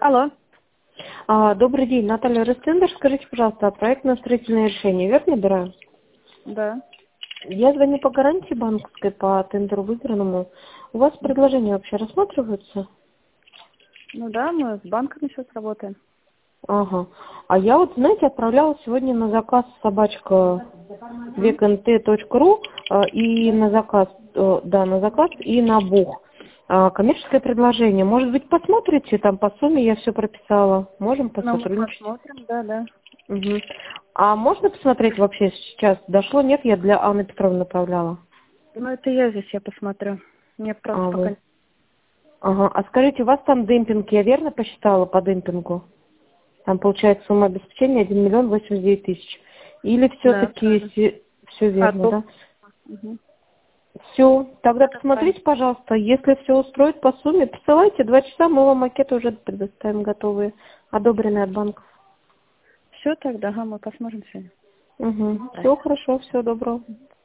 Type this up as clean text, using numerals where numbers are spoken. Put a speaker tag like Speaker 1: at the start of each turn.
Speaker 1: Алло.
Speaker 2: Добрый день, Наталья Ростендер. Скажите, пожалуйста, проектно-строительное решение верно набираю?
Speaker 1: Да.
Speaker 2: Я звоню по гарантии банковской по тендеру выигранному. У вас предложения вообще рассматриваются?
Speaker 1: Ну да, мы с банками сейчас работаем.
Speaker 2: Ага. А я вот, знаете, отправляла сегодня на заказ собачка veknt.ru и
Speaker 1: Да.
Speaker 2: на заказ, на заказ и на бух. Коммерческое предложение. Может быть, посмотрите, там по сумме я все прописала. Можем
Speaker 1: Ну, мы
Speaker 2: посотрудничать?
Speaker 1: посмотрим, да.
Speaker 2: Мгм. А можно посмотреть вообще сейчас? Дошло? Нет, я для Анны Петровны направляла.
Speaker 1: Ну, это я здесь, я посмотрю. Мне просто пока...
Speaker 2: Вы. Ага. А скажите, у вас там демпинг, я верно посчитала по демпингу? Там получается сумма обеспечения 1 089 000. Или
Speaker 1: Да,
Speaker 2: все-таки
Speaker 1: правильно.
Speaker 2: все верно,
Speaker 1: Топ.
Speaker 2: да?
Speaker 1: Угу.
Speaker 2: Все. Тогда
Speaker 1: Давай.
Speaker 2: посмотрите, пожалуйста. Если все устроит по сумме, присылайте. 2 часа мы вам макеты уже предоставим готовые, одобренные от банков.
Speaker 1: Все тогда, ага, мы посмотрим сегодня.
Speaker 2: Угу.
Speaker 1: Правильно.
Speaker 2: Все хорошо, всего доброго.